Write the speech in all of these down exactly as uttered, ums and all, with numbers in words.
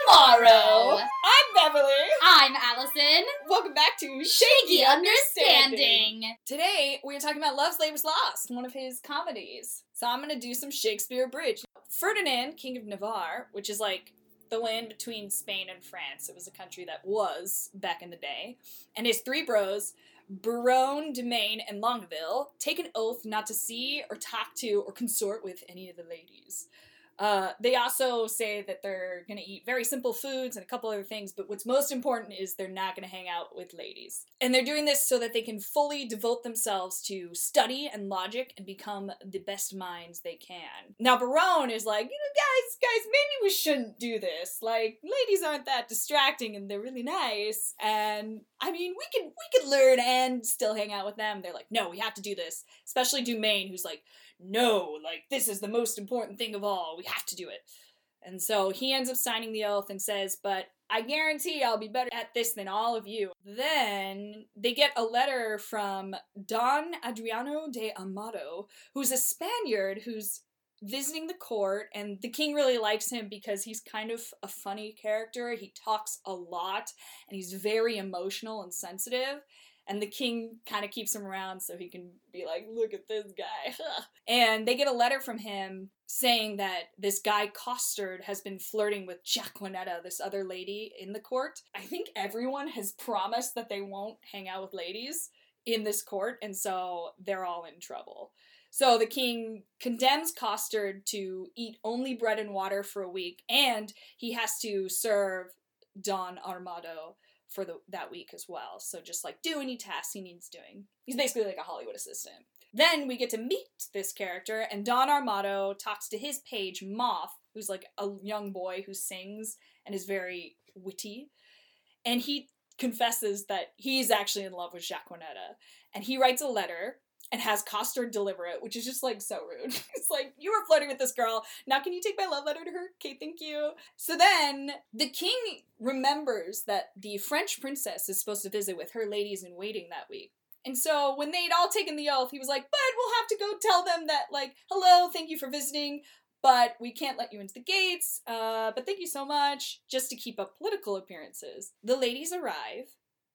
tomorrow. I'm Beverly. I'm Allison. Welcome back to Shaky Understanding. Today, we're talking about Love's Labour's Lost, one of his comedies. So I'm going to do some Shakespeare bridge. Ferdinand, King of Navarre, which is like the land between Spain and France. It was a country that was back in the day. And his three bros, Biron, Domaine, and Longueville, take an oath not to see or talk to or consort with any of the ladies. Uh, they also say that they're going to eat very simple foods and a couple other things, but what's most important is they're not going to hang out with ladies. And they're doing this so that they can fully devote themselves to study and logic and become the best minds they can. Now, Biron is like, you know, guys, guys, maybe we shouldn't do this. Like, ladies aren't that distracting and they're really nice. And, I mean, we could, we could learn and still hang out with them. They're like, no, we have to do this. Especially Domaine, who's like, no, like, this is the most important thing of all. We have to do it. And so he ends up signing the oath and says, but I guarantee I'll be better at this than all of you. Then they get a letter from Don Adriano de Amado, who's a Spaniard who's visiting the court, and the king really likes him because he's kind of a funny character. He talks a lot, and he's very emotional and sensitive. And the king kind of keeps him around so he can be like, look at this guy. And they get a letter from him saying that this guy Costard has been flirting with Jacquinetta, this other lady in the court. I think everyone has promised that they won't hang out with ladies in this court, and so they're all in trouble. So the king condemns Costard to eat only bread and water for a week, and he has to serve Don Armado for the that week as well. So just like do any tasks he needs doing. He's basically like a Hollywood assistant. Then we get to meet this character, and Don Armado talks to his page, Moth, who's like a young boy who sings and is very witty. And he confesses that he's actually in love with Jacquinetta. And he writes a letter and has Costard deliver it, which is just, like, so rude. It's like, you were flirting with this girl, now can you take my love letter to her? Okay, thank you. So then, the king remembers that the French princess is supposed to visit with her ladies-in-waiting that week. And so, when they'd all taken the oath, he was like, but we'll have to go tell them that, like, hello, thank you for visiting, but we can't let you into the gates, uh, but thank you so much, just to keep up political appearances. The ladies arrive,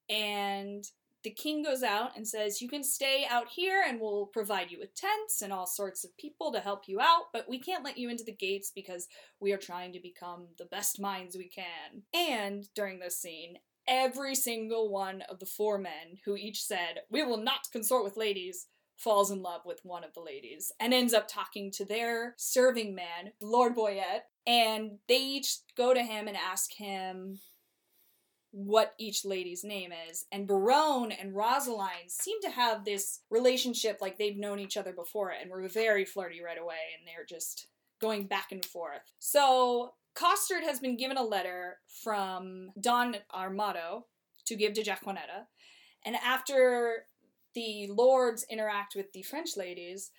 and the king goes out and says, you can stay out here and we'll provide you with tents and all sorts of people to help you out, but we can't let you into the gates because we are trying to become the best minds we can. And during this scene, every single one of the four men who each said, we will not consort with ladies, falls in love with one of the ladies and ends up talking to their serving man, Lord Boyette, and they each go to him and ask him what each lady's name is. And Biron and Rosaline seem to have this relationship like they've known each other before and were very flirty right away, and they're just going back and forth. So Costard has been given a letter from Don Armado to give to Jacquinetta, and after the lords interact with the French ladies,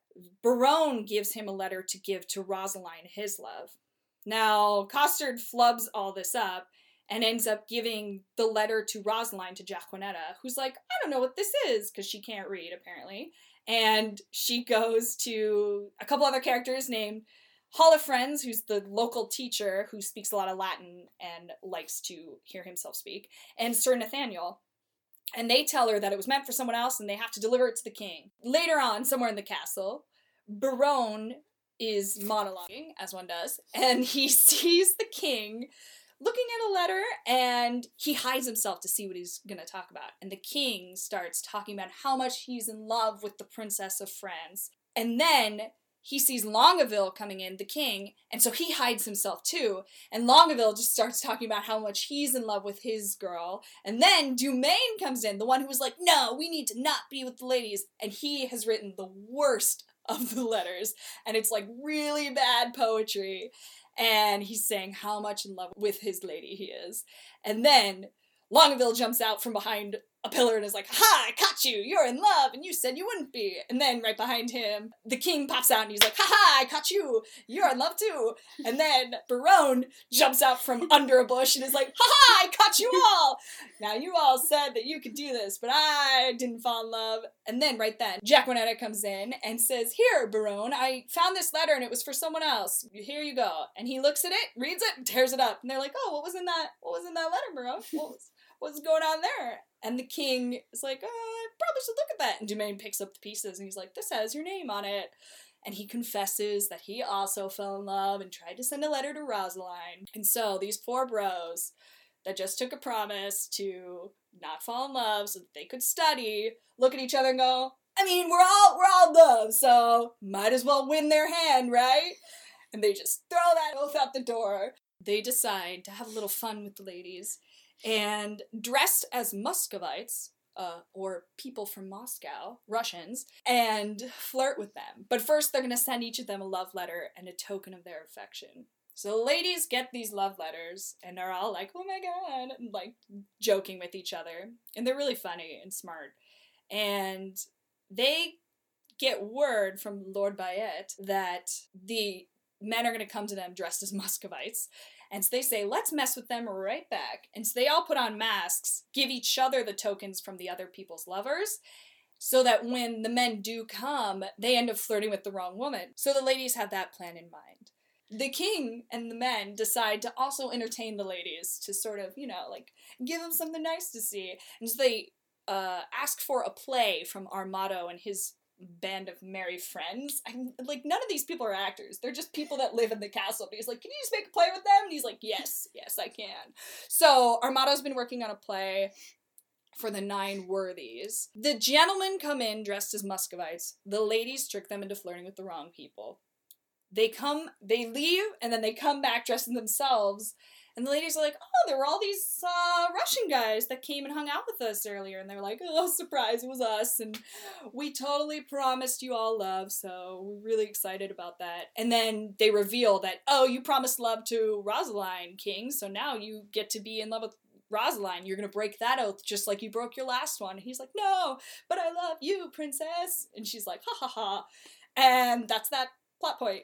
Biron gives him a letter to give to Rosaline, his love. Now, Costard flubs all this up and ends up giving the letter to Rosaline to Jacquinetta, who's like, I don't know what this is, because she can't read, apparently. And she goes to a couple other characters named Holofrens, who's the local teacher who speaks a lot of Latin and likes to hear himself speak, and Sir Nathaniel. And they tell her that it was meant for someone else and they have to deliver it to the king. Later on, somewhere in the castle, Biron is monologuing, as one does, and he sees the king looking at a letter, and he hides himself to see what he's gonna talk about. And the king starts talking about how much he's in love with the Princess of France. And then he sees Longueville coming in, the king, and so he hides himself too. And Longueville just starts talking about how much he's in love with his girl. And then Domaine comes in, the one who was like, no, we need to not be with the ladies. And he has written the worst of the letters. And it's like really bad poetry. And he's saying how much in love with his lady he is. And then Longueville jumps out from behind a pillar and is like, ha, I caught you, you're in love, and you said you wouldn't be. And then right behind him, the king pops out and he's like, ha ha, I caught you, you're in love too. And then Barone jumps out from under a bush and is like, ha ha, I caught you all. Now you all said that you could do this, but I didn't fall in love. And then right then, Jacquinetta comes in and says, here, Barone, I found this letter and it was for someone else. Here you go. And he looks at it, reads it, and tears it up. And they're like, oh, what was in that, what was in that letter, Barone? What was, what's going on there? And the king is like, oh, I probably should look at that. And Dumaine picks up the pieces and he's like, this has your name on it. And he confesses that he also fell in love and tried to send a letter to Rosaline. And so these four bros that just took a promise to not fall in love so that they could study, look at each other and go, I mean, we're all, we're all in love, so might as well win their hand, right? And they just throw that oath out the door. They decide to have a little fun with the ladies. And dressed as Muscovites, uh, or people from Moscow, Russians, and flirt with them. But first they're going to send each of them a love letter and a token of their affection. So the ladies get these love letters and are all like, oh my god, and like joking with each other. And they're really funny and smart. And they get word from Lord Bayet that the men are going to come to them dressed as Muscovites. And so they say, let's mess with them right back. And so they all put on masks, give each other the tokens from the other people's lovers, so that when the men do come, they end up flirting with the wrong woman. So the ladies have that plan in mind. The king and the men decide to also entertain the ladies to sort of, you know, like, give them something nice to see. And so they uh, ask for a play from Armado and his band of merry friends. I'm like, none of these people are actors. They're just people that live in the castle. But he's like, can you just make a play with them? And he's like, yes, yes, I can. So Armado's been working on a play for the Nine Worthies. The gentlemen come in dressed as Muscovites. The ladies trick them into flirting with the wrong people. They come, they leave, and then they come back dressed in themselves. And the ladies are like, oh, there were all these uh, Russian guys that came and hung out with us earlier. And they're like, oh, surprise, it was us. And we totally promised you all love, so we're really excited about that. And then they reveal that, oh, you promised love to Rosaline, king, so now you get to be in love with Rosaline. You're going to break that oath just like you broke your last one. And he's like, no, but I love you, princess. And she's like, ha ha ha. And that's that plot point.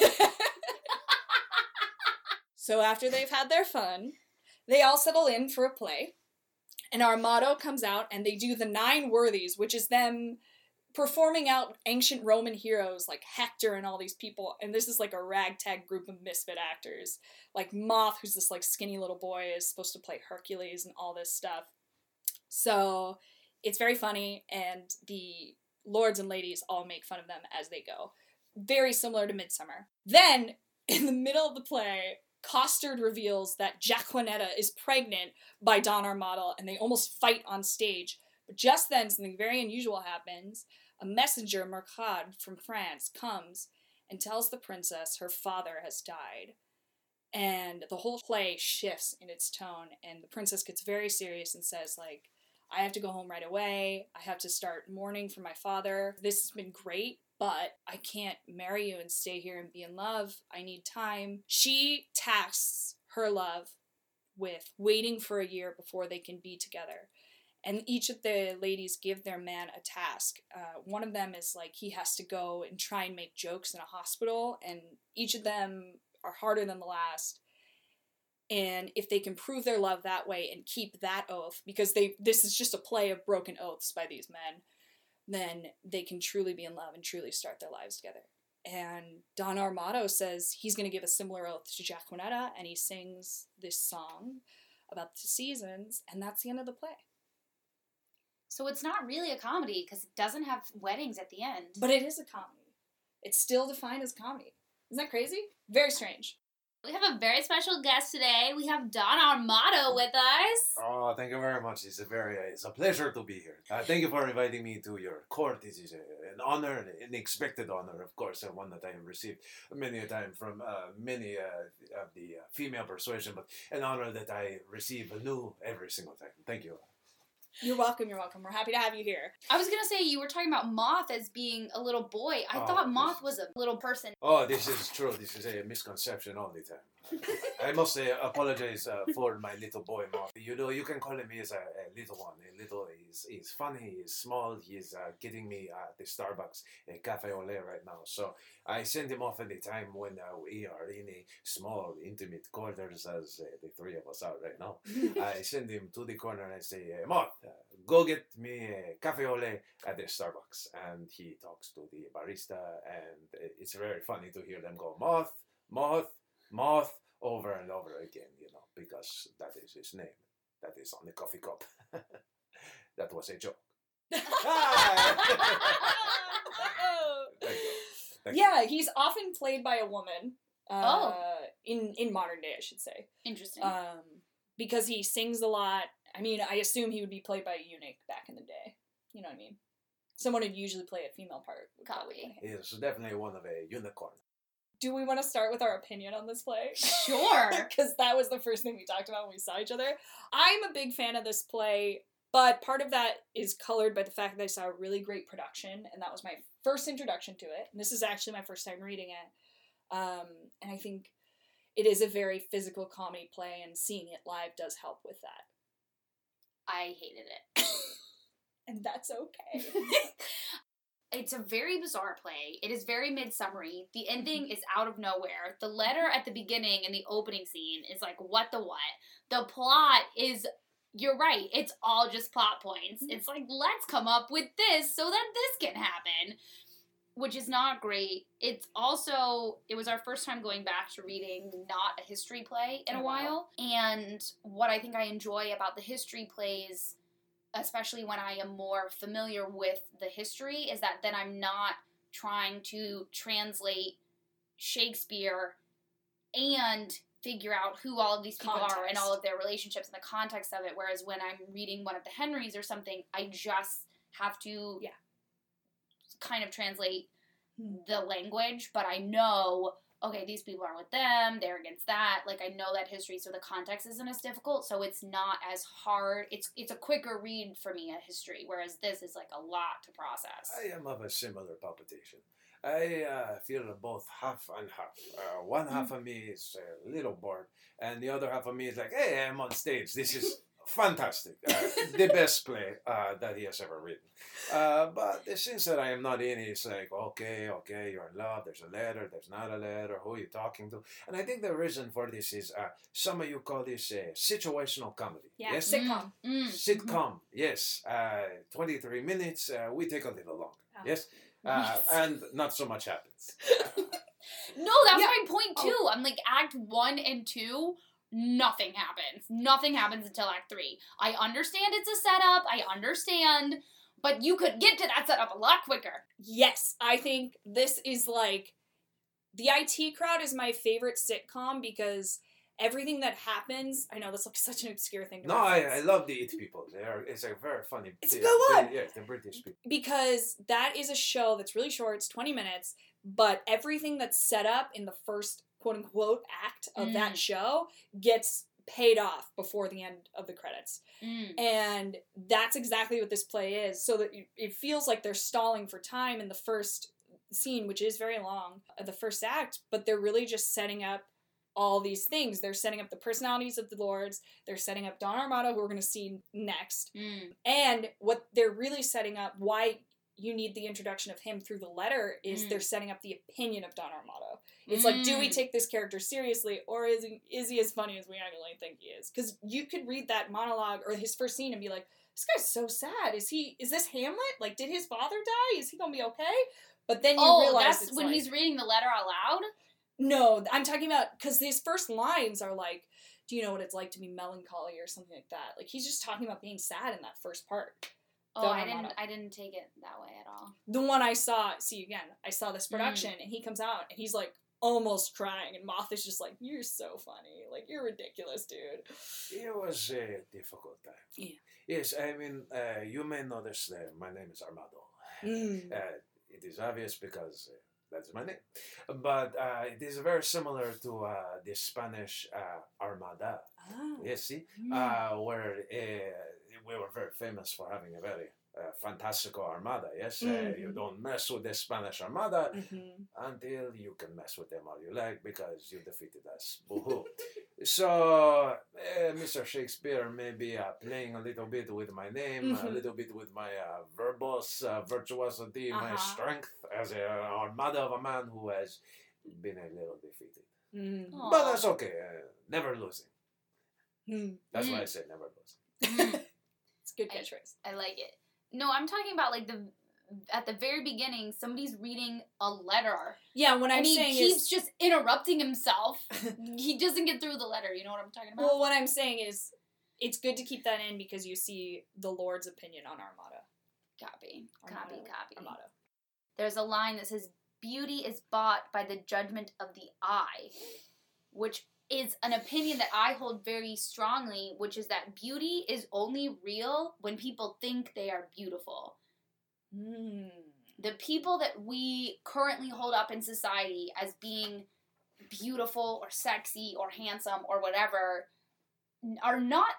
So after they've had their fun, they all settle in for a play, and Armado comes out, and they do the Nine Worthies, which is them performing out ancient Roman heroes like Hector and all these people, and this is like a ragtag group of misfit actors. Like Moth, who's this like skinny little boy, is supposed to play Hercules and all this stuff. So it's very funny, and the lords and ladies all make fun of them as they go. Very similar to Midsummer. Then, in the middle of the play, Costard reveals that Jacquinetta is pregnant by Don Armado, and they almost fight on stage. But just then, something very unusual happens. A messenger, Mercade, from France, comes and tells the princess her father has died. And the whole play shifts in its tone, and the princess gets very serious and says, like, I have to go home right away. I have to start mourning for my father. This has been great, but I can't marry you and stay here and be in love. I need time. She tasks her love with waiting for a year before they can be together. And each of the ladies give their man a task. Uh, one of them is like he has to go and try and make jokes in a hospital, and each of them are harder than the last. And if they can prove their love that way and keep that oath, because they this is just a play of broken oaths by these men, then they can truly be in love and truly start their lives together. And Don Armado says he's going to give a similar oath to Jacquinetta, and he sings this song about the seasons, and that's the end of the play. So it's not really a comedy because it doesn't have weddings at the end. But it is a comedy. It's still defined as comedy. Isn't that crazy? Very strange. We have a very special guest today. We have Don Armado with us. Oh, thank you very much. It's a very, it's a pleasure to be here. Uh, thank you for inviting me to your court. It is a, an honor, an unexpected honor, of course, and one that I have received many a time from uh, many uh, of the uh, female persuasion, but an honor that I receive anew every single time. Thank you. You're welcome, you're welcome. We're happy to have you here. I was going to say, you were talking about Moth as being a little boy. I Oh, thought this Moth is- was a little person. Oh, this is true. This is a misconception all the time. I must uh, apologize uh, for my little boy, Moth. You know, you can call him as a, a little one. A little, he's, he's funny, he's small, he's uh, getting me at the Starbucks a cafe au lait right now. So I send him off at the time when uh, we are in a small, intimate quarters, as uh, the three of us are right now. I send him to the corner and I say, uh, Moth, uh, go get me a cafe au lait at the Starbucks. And he talks to the barista, and it's very funny to hear them go, Moth, Moth, Moth, over and over again, you know, because that is his name. That is on the coffee cup. That was a joke. Thank you. Thank Yeah, he's often played by a woman. Uh, Oh. in in modern day, I should say. Interesting. Um, because he sings a lot. I mean, I assume he would be played by a eunuch back in the day. You know what I mean? Someone would usually play a female part. would probably Copy. play him. He's definitely one of a unicorn. Do we want to start with our opinion on this play? Sure. Because that was the first thing we talked about when we saw each other. I'm a big fan of this play, but part of that is colored by the fact that I saw a really great production, and that was my first introduction to it. And this is actually my first time reading it. Um, and I think it is a very physical comedy play, and seeing it live does help with that. I hated it. And that's okay. It's a very bizarre play. It is very midsummery. The ending is out of nowhere. The letter at the beginning in the opening scene is like, what the what? The plot is, you're right, it's all just plot points. It's like, let's come up with this so that this can happen, which is not great. It's also, it was our first time going back to reading not a history play in a Oh, wow. while. And what I think I enjoy about the history plays, especially when I am more familiar with the history, is that then I'm not trying to translate Shakespeare and figure out who all of these people are and Context. all of their relationships and the context of it. Whereas when I'm reading one of the Henrys or something, I just have to Yeah. kind of translate Hmm. the language, but I know, okay, these people are with them, they're against that. Like, I know that history, so the context isn't as difficult, so it's not as hard. It's it's a quicker read for me, a history, whereas this is like a lot to process. I am of a similar palpitation. I uh, feel both half and half. Uh, one half of me is a little bored, and the other half of me is like, hey, I'm on stage. This is fantastic. Uh, the best play uh, that he has ever written. Uh, but since that I am not in it, it's like, okay, okay, you're in love, there's a letter, there's not a letter, who are you talking to? And I think the reason for this is, uh, some of you call this a situational comedy. Yeah, Yes? sitcom. Mm, mm. Sitcom, yes. Uh, twenty-three minutes, uh, we take a little longer. Oh. Yes? Uh, and not so much happens. No, that's Yeah. my point too. I'm like, act one and two, nothing happens. Nothing happens until act three. I understand it's a setup, I understand, but you could get to that setup a lot quicker. Yes, I think this is like, the I T Crowd is my favorite sitcom because everything that happens, I know this looks such an obscure thing to No, I, I reference. love the It People. They are, it's a very funny. It's a they- good they- one. Yes, the British people. Because that is a show that's really short, it's twenty minutes, but everything that's set up in the first quote unquote act of Mm. that show gets paid off before the end of the credits. Mm. And that's exactly what this play is. So that you- it feels like they're stalling for time in the first scene, which is very long, uh, the first act, but they're really just setting up all these things. They're setting up the personalities of the lords, they're setting up Don Armado, who we're going to see next, Mm. and what they're really setting up, why you need the introduction of him through the letter, is Mm. they're setting up the opinion of Don Armado. It's like, do we Mm. take this character seriously, or is he, is he as funny as we actually think he is? Because you could read that monologue or his first scene and be like, this guy's so sad. Is he? Is this Hamlet? Like, did his father die? Is he gonna be okay? But then you Oh, realize that's it's when like, he's reading the letter out loud? no, I'm talking about, because his first lines are like, do you know what it's like to be melancholy or something like that? Like, he's just talking about being sad in that first part. Oh, Don I Armado. didn't I didn't take it that way at all. The one I saw, see again, I saw this production, and he comes out, and he's like almost crying, and Moth is just like, you're so funny. Like, you're ridiculous, dude. It was a difficult time. Yeah. Yes, I mean, uh, you may notice that my name is Armado. Mm. Uh, it is obvious because uh, that's my name. But uh, it is very similar to uh, the Spanish uh, Armada. Oh. Yes, see? Mm. Uh, where uh, we were very famous for having a very uh, Fantastico Armada, yes? Uh, Mhm. you don't mess with the Spanish Armada Mhm. until you can mess with them all you like because you defeated us. Boo-hoo. So, uh, Mister Shakespeare may be uh, playing a little bit with my name, a Mhm. little bit with my uh, verbose uh, virtuosity, my Uh-huh. strength as an armada of a man who has been a little defeated. Mhm. But that's okay. Uh, never losing. Mhm. That's Mm. why I say never losing. Mm, It's a good I- catchphrase. I like it. No, I'm talking about like the at the very beginning, somebody's reading a letter, Yeah, what I'm and he saying keeps is, just interrupting himself. He doesn't get through the letter. You know what I'm talking about? well, what I'm saying is, it's good to keep that in because you see the Lord's opinion on Armada. Copy, copy, Armada. copy. Armada. There's a line that says, "Beauty is bought by the judgment of the eye," which is an opinion that I hold very strongly, which is that beauty is only real when people think they are beautiful. Mm. The people that we currently hold up in society as being beautiful or sexy or handsome or whatever are not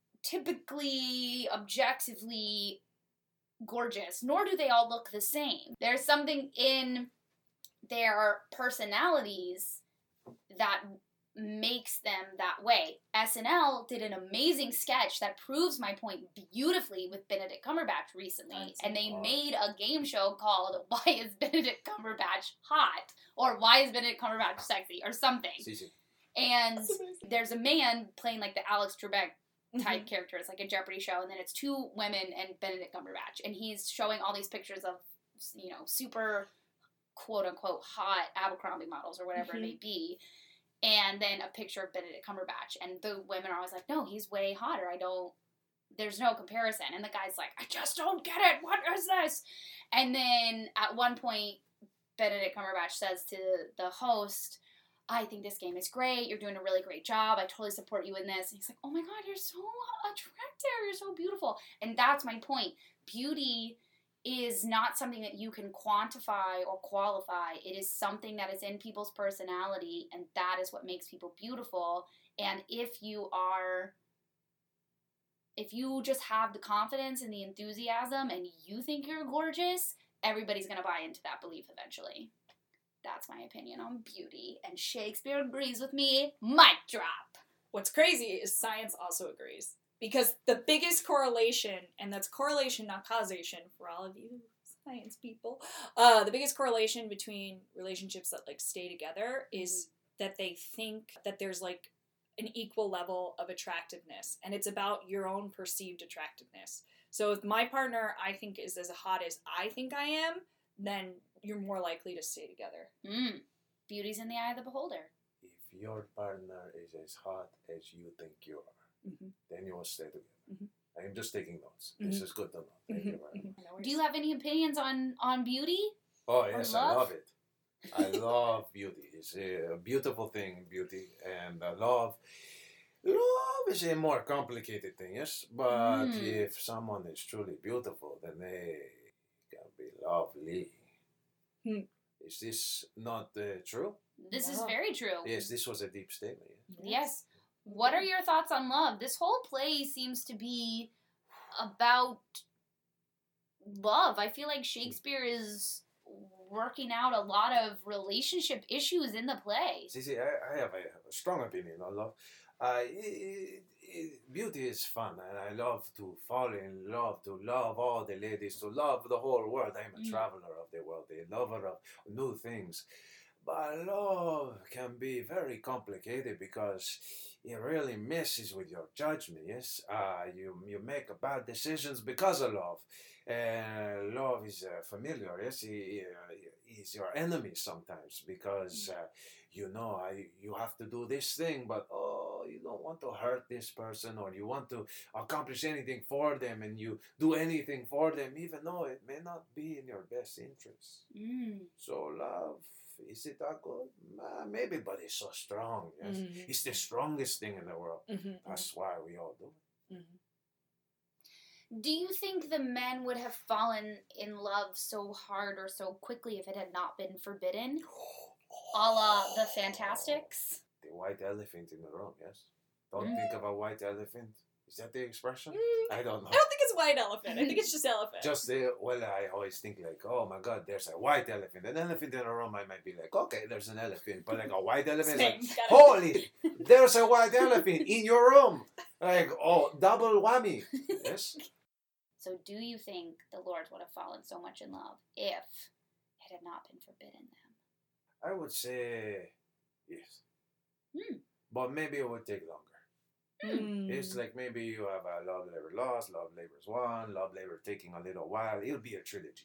typically objectively gorgeous, nor do they all look the same. There's something in their personalities that makes them that way. S N L did an amazing sketch that proves my point beautifully with Benedict Cumberbatch recently, That's and they awesome. made a game show called "Why is Benedict Cumberbatch Hot?" or "Why is Benedict Cumberbatch Sexy?" or something. Si, si. And That's amazing. there's a man playing like the Alex Trebek type Mhm. character. It's like a Jeopardy show, and then it's two women and Benedict Cumberbatch, and he's showing all these pictures of, you know, super quote unquote hot Abercrombie models or whatever Mhm. it may be, and then a picture of Benedict Cumberbatch, and the women are always like, "No, he's way hotter. I don't. There's no comparison." And the guy's like, "I just don't get it. What is this?" And then at one point, Benedict Cumberbatch says to the host, "I think this game is great. You're doing a really great job. I totally support you in this." And he's like, "Oh my God, you're so attractive. You're so beautiful." And that's my point. Beauty is not something that you can quantify or qualify. It is something that is in people's personality, and that is what makes people beautiful. And if you are, if you just have the confidence and the enthusiasm and you think you're gorgeous, everybody's going to buy into that belief eventually. That's my opinion on beauty, and Shakespeare agrees with me. Mic drop. What's crazy is science also agrees. Because the biggest correlation, and that's correlation, not causation, for all of you science people, uh, the biggest correlation between relationships that, like, stay together is that they think that there's, like, an equal level of attractiveness. And it's about your own perceived attractiveness. So if my partner, I think, is as hot as I think I am, then you're more likely to stay together. Mm. Beauty's in the eye of the beholder. If your partner is as hot as you think you are, Mm-hmm. then you will stay together. Mhm. I am just taking notes. This Mhm. is good to know. Thank you very much. Do you have any opinions on, on beauty? Oh, yes, I love? love it. I love beauty. It's a beautiful thing, beauty. And I love, love is a more complicated thing, yes? But Mm. if someone is truly beautiful, then they can be lovely. Hmm. Is this not uh, true? This is No. very true. Yes, this was a deep statement. Yes. Yes. What are your thoughts on love? This whole play seems to be about love. I feel like Shakespeare is working out a lot of relationship issues in the play. See, see, I, I have a, a strong opinion on love. Uh, it, it, beauty is fun, and I love to fall in love, to love all the ladies, to love the whole world. I'm a Mm. traveler of the world, a lover of new things. But love can be very complicated because it really messes with your judgment, yes? Uh, you, you make bad decisions because of love. And love is uh, familiar, yes? He, uh, he's your enemy sometimes because uh, you know I, you have to do this thing, but oh, you don't want to hurt this person, or you want to accomplish anything for them, and you do anything for them, even though it may not be in your best interest. Mm. So love, is it that good? Uh, maybe, but it's so strong. Yes, Mhm. it's the strongest thing in the world. Mm-hmm. That's why we all do it. Mm-hmm. Do you think the men would have fallen in love so hard or so quickly if it had not been forbidden? A la the Fantastics? The white elephant in the room. Yes. Don't Mm. think of a white elephant. Is that the expression? Mm, I don't know. I don't think it's white elephant. I think it's just elephant. Just uh, well, I always think like, oh my God, there's a white elephant. An elephant in a room, I might be like, okay, there's an elephant, but like a white elephant, Same. like, Got it. holy, there's a white elephant in your room. Like, oh, double whammy. Yes. So do you think the lords would have fallen so much in love if it had not been forbidden them? I would say yes, Hmm. but maybe it would take longer. Mm. It's like maybe you have a Love Labor Lost, Love Labor's Won, Love Labor taking a little while. It'll be a trilogy.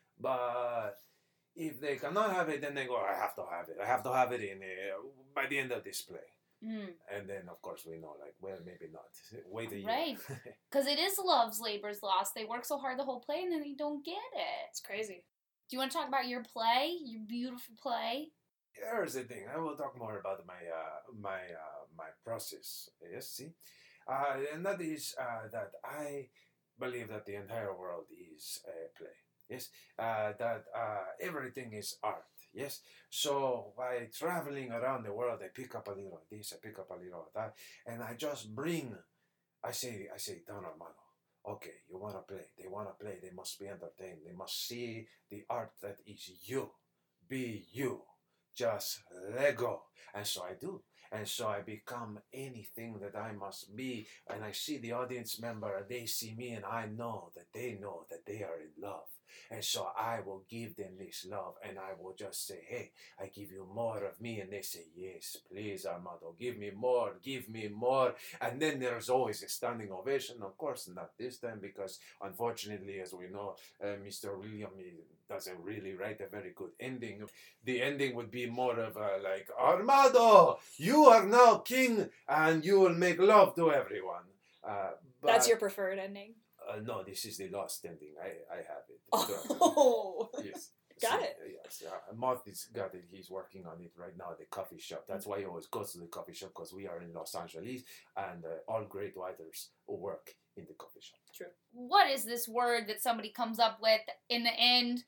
But if they cannot have it, then they go, I have to have it. I have to have it in uh, by the end of this play. Mm. And then, of course, we know, like, well, maybe not. Wait a year. Right. Because it is love's labor's lost. They work so hard the whole play and then they don't get it. It's crazy. Do you want to talk about your play? Your beautiful play? Here's the thing. I will talk more about my uh, my uh, my process. Yes, see, uh, and that is uh, that I believe that the entire world is a play. Yes, uh, that uh, everything is art. Yes, so by traveling around the world, I pick up a little of this, I pick up a little of that, and I just bring. I say, I say, Don Armando. Okay, you want to play. They want to play. They must be entertained. They must see the art that is you. Be you. Just let go. And so I do. And so I become anything that I must be. And I see the audience member, they see me, and I know that they know that they are in love. And so I will give them this love, and I will just say, hey, I give you more of me. And they say, yes, please, Armando, give me more, give me more. And then there's always a standing ovation. Of course, not this time, because unfortunately, as we know, uh, Mister William he doesn't really write a very good ending. The ending would be more of a like, Armando, you are now king, and you will make love to everyone. Uh, but, That's your preferred ending? Uh, no, this is the last ending. I, I have it. Oh, yes. Got So, it. Yes, uh, Moth is got it. He's working on it right now at the coffee shop. That's why he always goes to the coffee shop, because we are in Los Angeles, and uh, all great writers work in the coffee shop. True. What is this word that somebody comes up with in the end?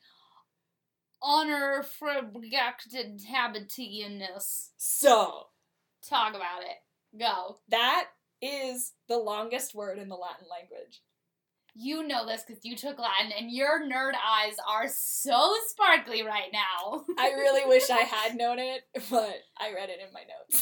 Honor for habitianness. So, Talk about it. Go. that is the longest word in the Latin language. You know this because you took Latin, and your nerd eyes are so sparkly right now. I really wish I had known it, but I read it in my notes.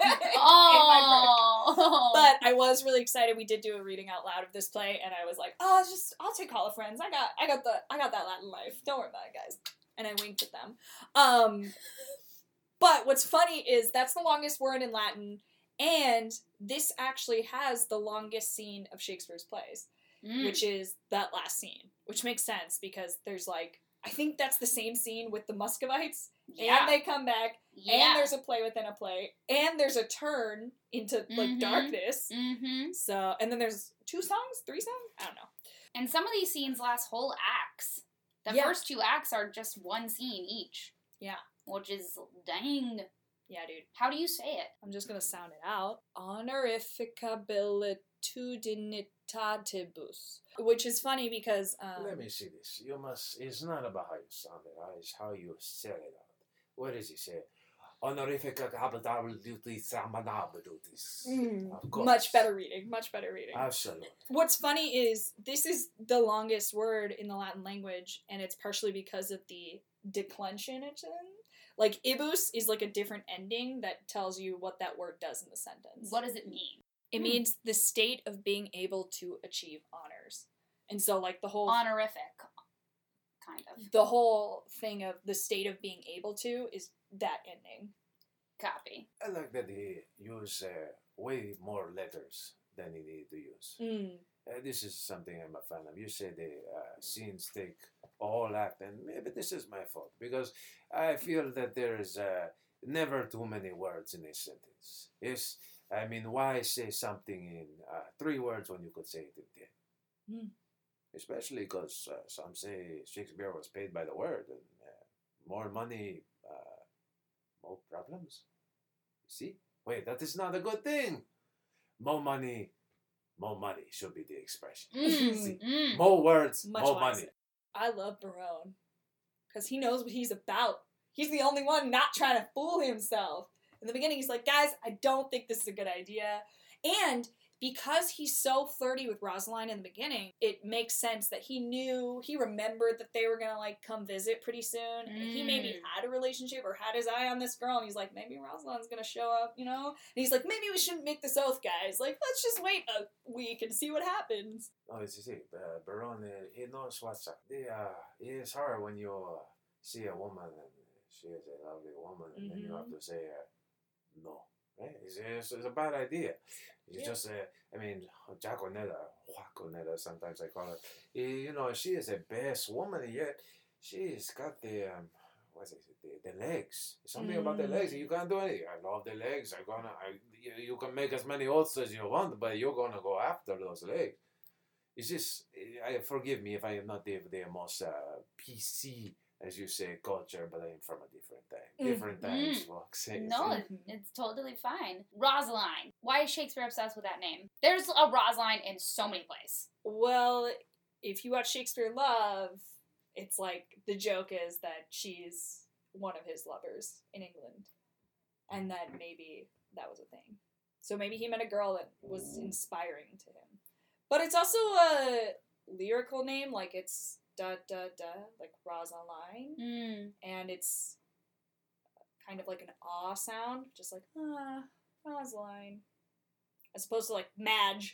Oh. In my book. But I was really excited. We did do a reading out loud of this play, and I was like, "Oh, it's just I'll take Hall of Friends. I got, I got the, I got that Latin life. Don't worry about it, guys." And I winked at them. Um, but what's funny is that's the longest word in Latin, and this actually has the longest scene of Shakespeare's plays. Mm. Which is that last scene, which makes sense because there's like, I think that's the same scene with the Muscovites, Yeah. and they come back, Yeah. and there's a play within a play, and there's a turn into like Mhm. darkness. Mm-hmm. So, and then there's two songs, three songs, I don't know. And some of these scenes last whole acts. The Yeah. first two acts are just one scene each. Yeah. Which is dang. Yeah, dude. How do you say it? I'm just gonna sound it out. Honorificabilitudinitatibus, which is funny because um, Let me see this. You must. It's not about how you sound it. It's how you say it out. What does he say? Honorifica habitabilities samanabidutis. mm, Of course. much better reading, much better reading. Absolutely. What's funny is this is the longest word in the Latin language, and it's partially because of the declension it's in. Like, ibus is like a different ending that tells you what that word does in the sentence. What does it mean? It Hmm. means the state of being able to achieve honors. And so, like, the whole Honorific. Kind of. the whole thing of the state of being able to is that ending. Copy. I like that he use uh, way more letters than he needed to use. Mm. Uh, this is something I'm a fan of. You say the uh, scenes take a whole act, and maybe this is my fault, because I feel that there is uh, never too many words in a sentence. Yes, I mean, why say something in uh, three words when you could say it in ten? Mm. Especially because uh, some say Shakespeare was paid by the word, and uh, more money, uh, more problems. You see? Wait, that is not a good thing. More money, more money should be the expression. See? Mm, mm. More words, Much more wiser. money. I love Barone. Because he knows what he's about. He's the only one not trying to fool himself. In the beginning, he's like, guys, I don't think this is a good idea. And because he's so flirty with Rosaline in the beginning, it makes sense that he knew, he remembered that they were gonna, like, come visit pretty soon. And he maybe Mm. had a relationship or had his eye on this girl, and he's like, maybe Rosaline's gonna show up, you know? And he's like, maybe we shouldn't make this oath, guys. Like, let's just wait a week and see what happens. Oh, it's see, uh, Baron, uh, he knows what's up. The, uh, it's hard when you uh, see a woman and she is a lovely woman, and then you have Mhm. to say uh, no. Right? It's, it's, it's a bad idea. It's Yeah. just, uh, I mean, Jaconetta, Joaconetta, sometimes I call it. eh, You know, she is the best woman, yet she's got the, um, what's it, the, the legs. Something about the legs. You can't do anything. I love the legs. I'm gonna, I, you, you can make as many oaths as you want, but you're gonna go after those legs. It's just, I forgive me if I am not the, the most uh, P C, as you say, culture, but I am from a different time. Mm. Different times, Mm. folks. You No, see? it, it's totally fine. Rosaline. Why is Shakespeare obsessed with that name? There's a Rosaline in so many plays. Well, if you watch Shakespeare in Love, it's like, the joke is that she's one of his lovers in England. And that maybe that was a thing. So maybe he met a girl that was inspiring to him. But it's also a lyrical name, like it's da da da, like Rosaline. Mm. And it's kind of like an ah sound, just like, ah, Rosaline. As opposed to like Madge.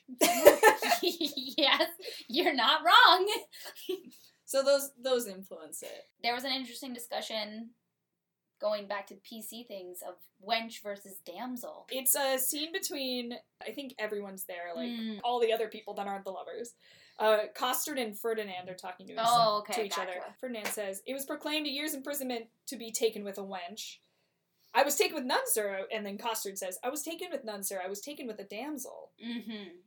Yes, you're not wrong. So those those influence it. There was an interesting discussion going back to P C things of wench versus damsel. It's a scene between, I think everyone's there, like Mm. all the other people that aren't the lovers. Uh, Costard and Ferdinand are talking to, each- Oh, okay, to each gotcha. other. Ferdinand says, "It was proclaimed a year's imprisonment to be taken with a wench. I was taken with none, sir." And then Costard says, "I was taken with none, sir. I was taken with a damsel." Mm-hmm.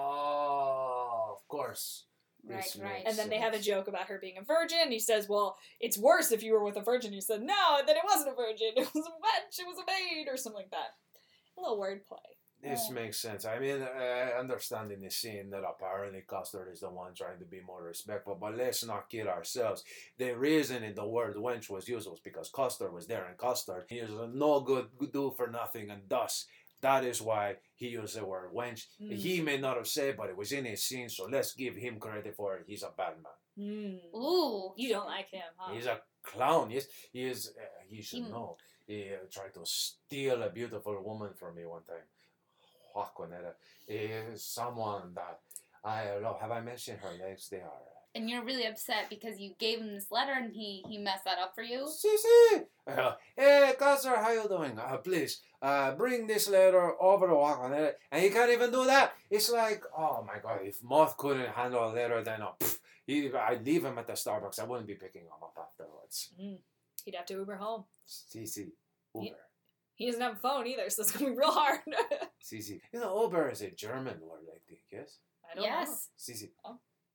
Oh, of course. Right, This right. makes And then they have a sense. joke about her being a virgin. He says, "Well, it's worse if you were with a virgin." He said, "No, then it wasn't a virgin. It was a wench. It was a maid," or something like that. A little wordplay. This Oh. makes sense. I mean, I understand in the scene that apparently Custard is the one trying to be more respectful, but let's not kid ourselves. The reason in the word wench was used was because Custard was there, and Custard, he is a no good, do for nothing, and thus, that is why he used the word wench. Mm. He may not have said, but it was in his scene, so let's give him credit for it. He's a bad man. Mm. Ooh. You don't like him, huh? He's a clown. Yes, he is. Uh, he should He- know. He uh, tried to steal a beautiful woman from me one time. Joaconetta is someone that I love. Have I mentioned her legs? They are. And you're really upset because you gave him this letter and he, he messed that up for you? Si, si. Uh, hey, Custer, how you doing? Uh, please, uh, bring this letter over to Joaconetta. And he can't even do that. It's like, oh my God, if Moth couldn't handle a letter, then uh, pff, he, I'd leave him at the Starbucks. I wouldn't be picking him up afterwards. Mm. He'd have to Uber home. Si, si. Uber. He doesn't have a phone either, so it's gonna be real hard. Si, si. You know, Uber is a German word, I think, yes? I don't know. Yes. Si, si. Oh.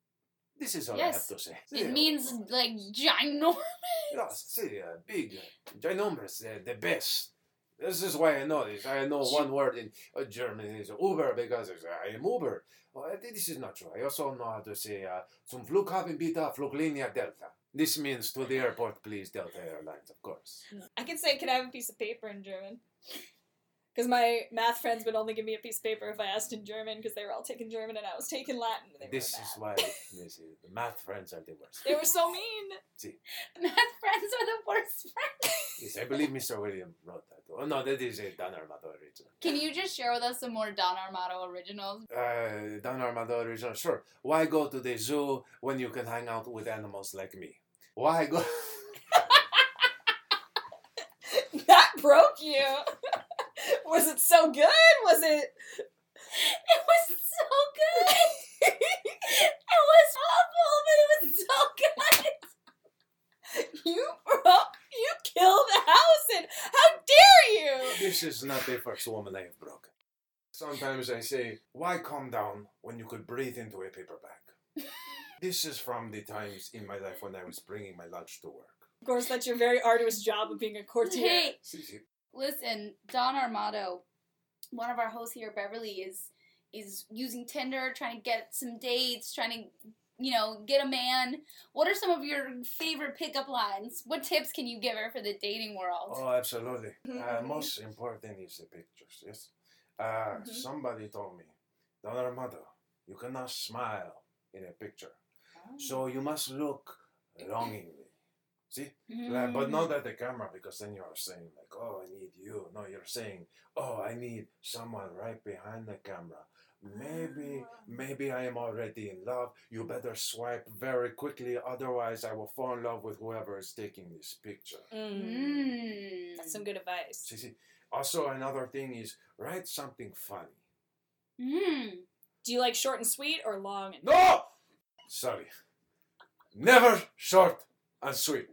This is all Yes. I have to say. It means, like, ginormous. Yeah, see, uh, big, uh, ginormous, uh, the best. This is why I know this. I know one word in uh, German is Uber because it's, uh, I am Uber. Well, uh, this is not true. I also know how to say uh, zum Flughafen bitte Fluglinie Delta. This means to the airport, please, Delta Airlines, of course. I can say, "Can I have a piece of paper" in German? Because my math friends would only give me a piece of paper if I asked in German, because they were all taking German and I was taking Latin. And they This were is mad. why this is, the math friends are the worst. They were so mean. Math friends are the worst friends. Yes, I believe Mister William wrote that. Oh, no, that is a Dan Armado original. Can you just share with us some more Don Armado originals? Uh, Dan Armado original, sure. Why go to the zoo when you can hang out with animals like me? Why go? That broke you. Was it so good? Was it? It was so good! It was awful, but it was so good! You broke. You killed the house, and how dare you? This is not the first woman I have broken. Sometimes I say, why calm down when you could breathe into a paper bag? This is from the times in my life when I was bringing my lunch to work. Of course, that's your very arduous job of being a courtier. Hey, See, see, listen, Don Armado, one of our hosts here, Beverly, is is using Tinder, trying to get some dates, trying to, you know, get a man. What are some of your favorite pickup lines? What tips can you give her for the dating world? Oh, absolutely. Uh, Mhm. most important is the pictures, yes? Uh, Mhm. Somebody told me Daughter mother, you cannot smile in a picture. So you must look longingly. See? Like, but not at the camera, because then you are saying like, oh, I need you. No, you're saying, oh, I need someone right behind the camera. Maybe, maybe I am already in love. You better swipe very quickly, otherwise I will fall in love with whoever is taking this picture. Mm. Mm. That's some good advice. See, see. Also, another thing is write something funny. Mm. Do you like short and sweet or long and... No! Sorry. Never short and sweet.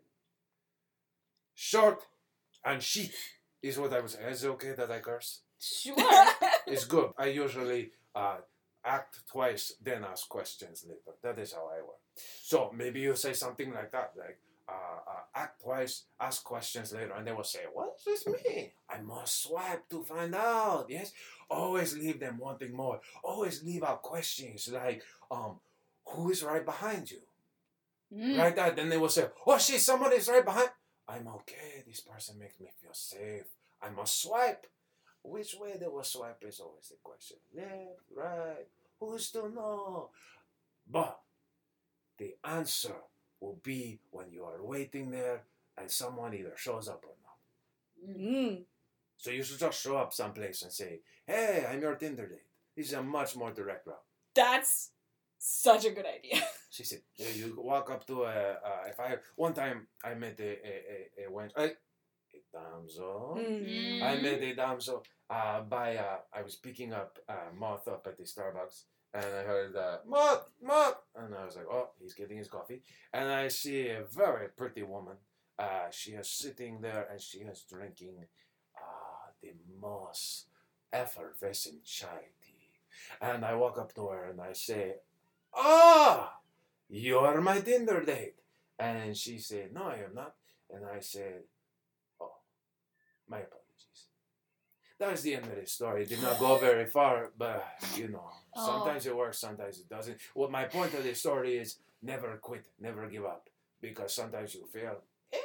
Short and sheet is what I was saying. Is it okay that I curse? Sure. It's good. I usually uh, act twice, then ask questions later. That is how I work. So maybe you say something like that, like uh, uh, act twice, ask questions later, and they will say, what does this mean? I must swipe to find out. Yes? Always leave them wanting more. Always leave out questions like, um, who is right behind you? Mm. Like that. Then they will say, oh shit, someone is right behind. I'm okay. This person makes me feel safe. I must swipe. Which way they will swipe is always the question. Left, right, who's to know? But the answer will be when you are waiting there and someone either shows up or not. Mm. So you should just show up someplace and say, hey, I'm your Tinder date. This is a much more direct route. That's such a good idea. She said, yeah, you walk up to a, uh, if I, one time I met a, a, a, a, wench, a, a damsel. Mm. I met a damsel uh, by, uh, I was picking up uh, Moth up at the Starbucks, and I heard, uh, Moth, Moth, and I was like, oh, he's getting his coffee, and I see a very pretty woman. Uh, she is sitting there, and she is drinking uh, the most effervescent chai tea. And I walk up to her, and I say, ah, you're my Tinder date. And she said, no, I am not. And I said, oh, my apologies. That's the end of the story. It did not go very far, but, you know, Oh. sometimes it works, sometimes it doesn't. Well, my point of the story is never quit, never give up. Because sometimes you fail.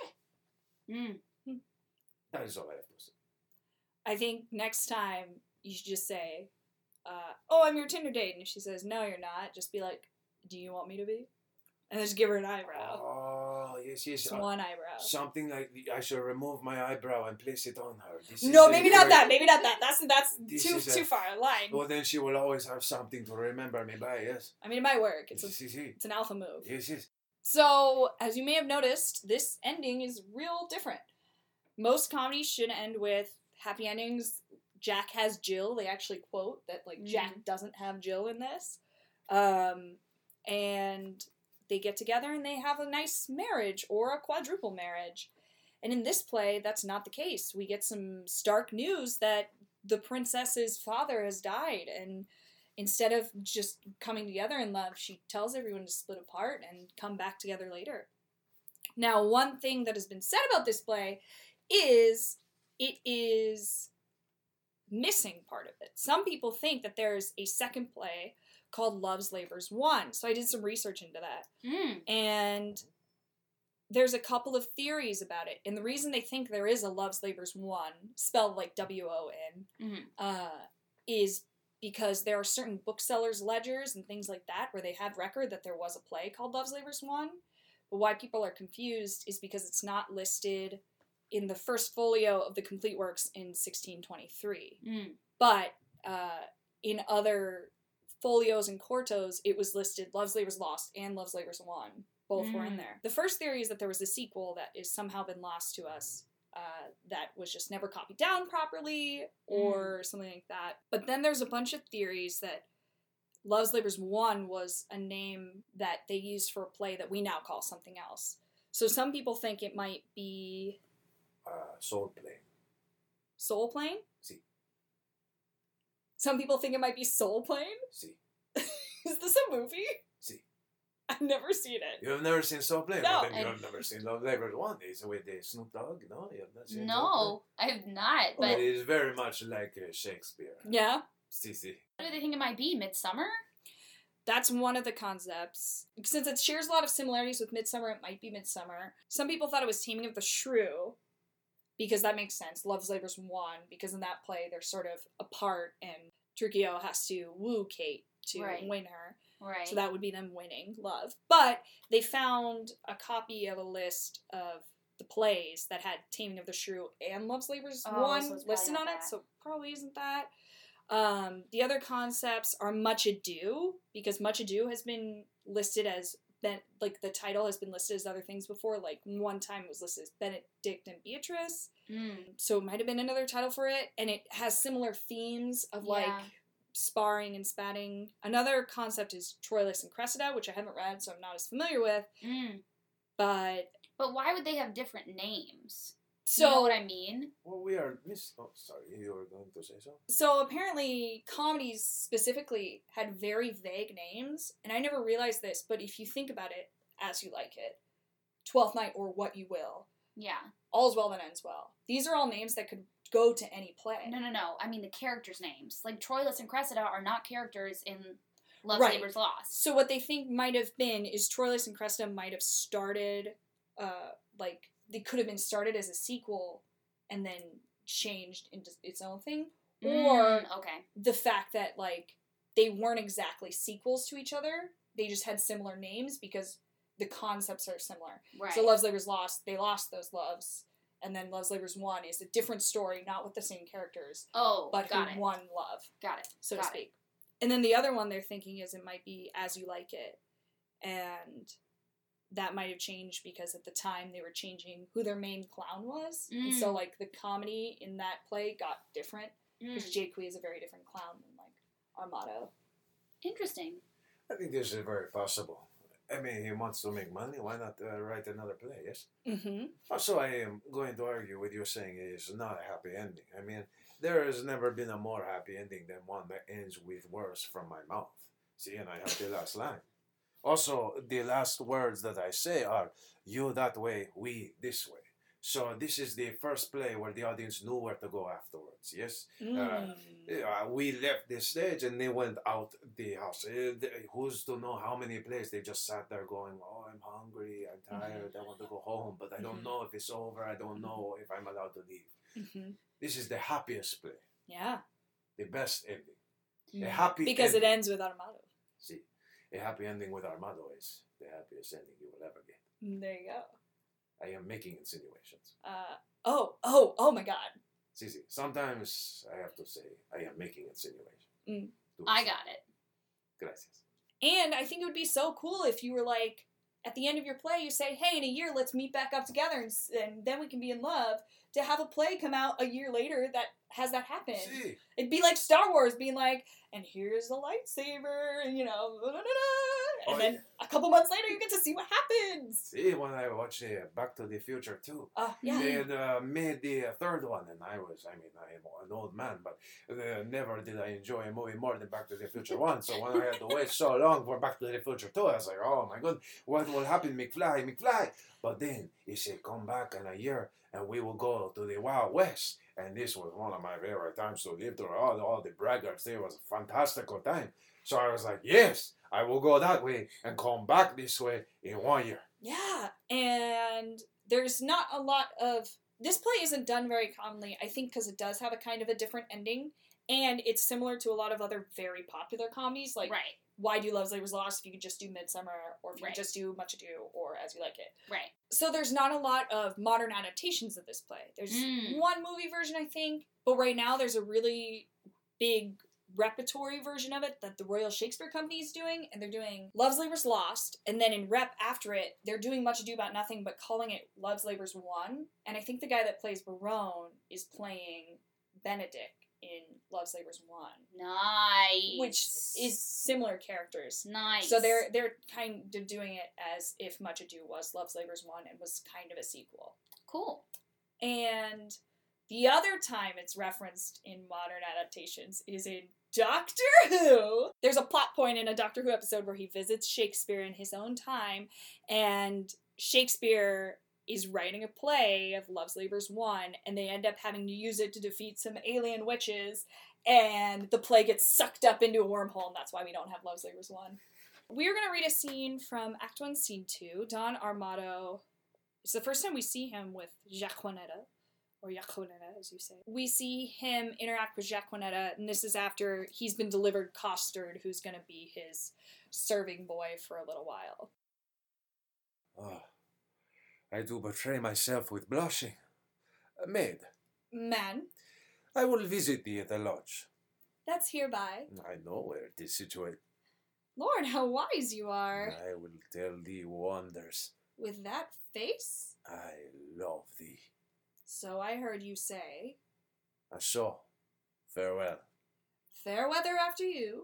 Mm. That is all I have to say. I think next time you should just say, uh, oh, I'm your Tinder date. And if she says, no, you're not, just be like, do you want me to be? And then just give her an eyebrow. Oh, yes, yes. Just uh, one eyebrow. Something like the, I should remove my eyebrow and place it on her. This No, is a maybe not great- that. Maybe not that. That's that's This too is a- too far a line. Well, then she will always have something to remember me by, yes. I mean, it might work. It's a, Yes, yes, yes. it's an alpha move. Yes, yes. So, as you may have noticed, this ending is real different. Most comedies should end with happy endings. Jack has Jill. They actually quote that, like, Jack doesn't have Jill in this. Um, and they get together and they have a nice marriage or a quadruple marriage. And in this play, that's not the case. We get some stark news that the princess's father has died, and instead of just coming together in love, she tells everyone to split apart and come back together later. Now, one thing that has been said about this play is it is missing part of it. Some people think that there's a second play called Love's Labours one. So I did some research into that. Mm. And there's a couple of theories about it. And the reason they think there is a Love's Labours one, spelled like W O N, Mhm. uh, is because there are certain booksellers' ledgers and things like that where they have record that there was a play called Love's Labours one. But why people are confused is because it's not listed in the first folio of the complete works in sixteen twenty-three. Mm. But uh, in other folios and quartos, it was listed Love's Labours Lost and Love's Labours one. Both were in Mm. there. The first theory is that there was a sequel that has somehow been lost to us, uh, that was just never copied down properly, or something like that. But then there's a bunch of theories that Love's Labours one was a name that they used for a play that we now call something else. So some people think it might be Uh, soul play. Soul Plane? See. Some people think it might be Soul Plane? See. Is this a movie? See. I've never seen it. You have never seen Soul Play? No, Well, then you and- have never seen Love Labours one. It's with the Snoop Dogg, no? You have not seen Soul No, I have not. Play? But It is very much like uh, Shakespeare. Yeah. See, see. what do they think it might be? Midsummer? That's one of the concepts. Since it shares a lot of similarities with Midsummer, it might be Midsummer. Some people thought it was Taming of the Shrew, because that makes sense. Love's Labours one, because in that play they're sort of apart, and Trujillo has to woo Kate to Right. win her. Right. So that would be them winning love. But they found a copy of a list of the plays that had Taming of the Shrew and Love's Labor's Oh, one so it's probably listed not on it, that. so probably isn't that. Um, the other concepts are Much Ado, because Much Ado has been listed as, ben- like, the title has been listed as other things before. Like, one time it was listed as Benedict and Beatrice, Mm. so it might have been another title for it, and it has similar themes of, like, Yeah. sparring and spatting. Another concept is Troilus and Cressida, which I haven't read, so I'm not as familiar with, Mm. but... But why would they have different names? So, you know what I mean? Well, we are miss. Oh, sorry, you were going to say so. So apparently, comedies specifically had very vague names, and I never realized this, but if you think about it, As You Like It, Twelfth Night, or What You Will, Yeah. All's Well That Ends Well. These are all names that could go to any play. No, no, no. I mean the characters' names. Like Troilus and Cressida are not characters in Love Right. Saber's Lost. So what they think might have been is Troilus and Cressida might have started, uh, like, they could have been started as a sequel and then changed into its own thing. Or Mm, okay. the fact that, like, they weren't exactly sequels to each other. They just had similar names because the concepts are similar. Right. So Love's Labor's Lost, they lost those loves. And then Love's Labor's One is a different story, not with the same characters, oh, but got who it. won love, Got it. so got to speak. And then the other one they're thinking is it might be As You Like It. And that might have changed because at the time they were changing who their main clown was. And so, Mm. like, the comedy in that play got different. It. Because Mm. Jaques is a very different clown than, like, Armado. Interesting. I think this is very possible. I mean, he wants to make money. Why not uh, write another play? Yes. Mm-hmm. Also, I am going to argue with you saying it is not a happy ending. I mean, there has never been a more happy ending than one that ends with words from my mouth. See, and I have the last line. Also, the last words that I say are, you that way, we this way. So this is the first play where the audience knew where to go afterwards, yes? Mm. Uh, we left the stage and they went out the house. Uh, th- who's to know how many plays they just sat there going, oh, I'm hungry, I'm tired, I want to go home, but I don't Mhm. know if it's over, I don't know if I'm allowed to leave. Mm-hmm. This is the happiest play, Yeah. the best ending. A Mm. happy Because ending. it ends with Armado. See, a happy ending with Armado is the happiest ending you will ever get. Mm, There you go. I am making insinuations. Uh, oh, oh, oh my god. See, see, sometimes I have to say I am making insinuations. Mm. Do I so. got it. Gracias. And I think it would be so cool if you were like, at the end of your play, you say, hey, in a year, let's meet back up together and, s- and then we can be in love. To have a play come out a year later that has that happen. See, It'd be like Star Wars being like, and here's the lightsaber, and you know, da, da, da, da. and Oh, then yeah. a couple months later you get to see what happens. see, when I watched uh, Back to the Future too, Uh, yeah. they had uh, made the uh, third one, and I was, I mean, I am an old man, but uh, never did I enjoy a movie more than Back to the Future one. So when I had to wait so long for Back to the Future two, I was like, oh my god, what will happen, McFly, McFly? But then he said, come back in a year, and we will go to the Wild West. And this was one of my favorite times to live through. All, all the braggarts, there was a fantastical time. So I was like, yes, I will go that way and come back this way in one year. Yeah, and there's not a lot of... This play isn't done very commonly, I think because it does have a kind of a different ending, and it's similar to a lot of other very popular comedies, like Right. Why Do Love's Labor's Lost if you could just do Midsummer, or if you Right. could just do Much Ado, or As You Like It. Right. So there's not a lot of modern adaptations of this play. There's Mm. one movie version, I think, but right now there's a really big repertory version of it that the Royal Shakespeare Company is doing, and they're doing Love's Labor's Lost, and then in rep after it, they're doing Much Ado About Nothing, but calling it Love's Labor's One, and I think the guy that plays Barone is playing Benedict in Love's Labor's One, Nice. which is similar characters. nice. So they're they're kind of doing it as if Much Ado was Love's Labor's One and was kind of a sequel. cool. And the other time it's referenced in modern adaptations is in Doctor Who. There's a plot point in a Doctor Who episode where he visits Shakespeare in his own time, and Shakespeare is writing a play of Love's Labor's One, and they end up having to use it to defeat some alien witches, and the play gets sucked up into a wormhole, and that's why we don't have Love's Labor's One. We're going to read a scene from Act one, Scene two. Don Armado, it's the first time we see him with Jacqueminetta, or Jaquaneta, as you say. We see him interact with Jaquaneta, and this is after he's been delivered Costard, who's going to be his serving boy for a little while. Oh, I do betray myself with blushing. Uh, maid, Man, I will visit thee at the lodge. that's hereby. I know where it is situated. Lord, how wise you are. I will tell thee wonders. With that face? I love thee. So I heard you say. And so, farewell. Fair weather after you.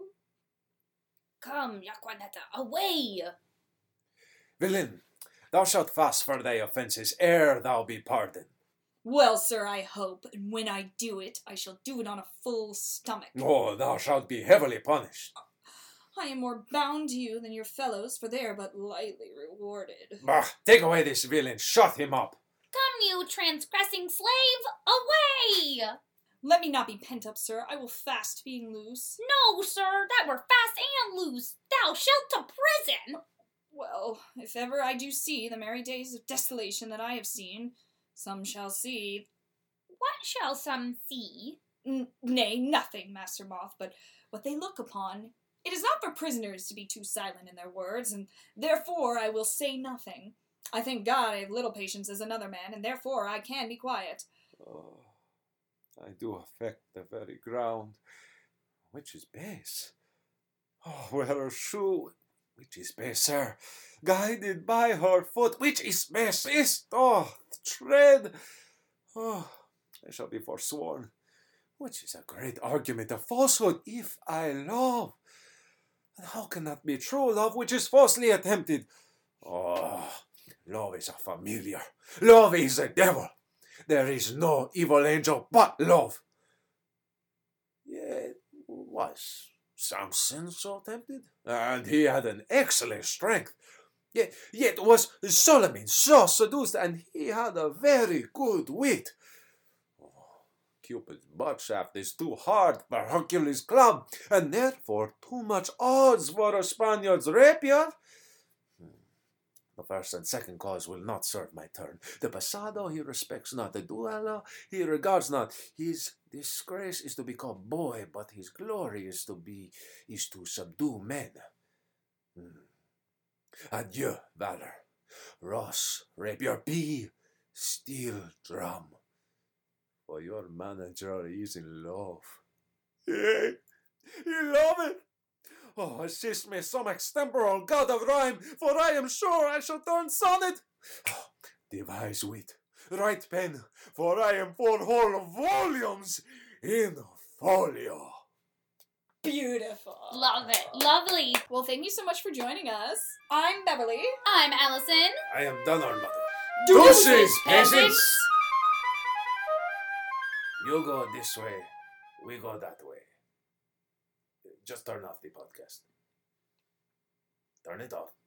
Come, Jaquaneta, away! Villain, thou shalt fast for thy offences ere thou be pardoned. Well, sir, I hope, and when I do it, I shall do it on a full stomach. Oh, thou shalt be heavily punished. I am more bound to you than your fellows, for they are but lightly rewarded. Bah, take away this villain, shut him up. Come, you transgressing slave, away! Let me not be pent up, sir. I will fast being loose. No, sir, that were fast and loose. Thou shalt to prison. Well, if ever I do see the merry days of desolation that I have seen, some shall see. What shall some see? N- nay, nothing, Master Moth, but what they look upon. It is not for prisoners to be too silent in their words, and therefore I will say nothing. I thank God I have little patience as another man, and therefore I can be quiet. Oh, I do affect the very ground, which is base. Oh, wear her shoe, which is baser. Guided by her foot, which is basest. Oh, tread. Oh, I shall be forsworn, which is a great argument of falsehood, if I love. And how can that be true love which is falsely attempted? Oh, love is a familiar. Love is a devil. There is no evil angel but love. Yet was Samson so tempted? And he had an excellent strength. Yet, yet was Solomon so seduced, and he had a very good wit. Cupid's butt shaft is too hard for Hercules' club, and therefore too much odds for a Spaniard's rapier. The first and second cause will not serve my turn. The passado he respects not, the duello he regards not. His disgrace is to be called boy, but his glory is to be is to subdue men. Hmm. Adieu, valor. Ross, rapier, be steel drum. For your manager is in love. Yea, you love it. Oh, assist me some extemporal god of rhyme, for I am sure I shall turn sonnet. Oh, devise wit, write pen, for I am for whole volumes in folio. Beautiful. Love it. Lovely. Well, thank you so much for joining us. I'm Beverly. I'm Allison. I am done, our mother. Deuces, Deuces, peasants! peasants! You go this way, we go that way. Just turn off the podcast. Turn it off.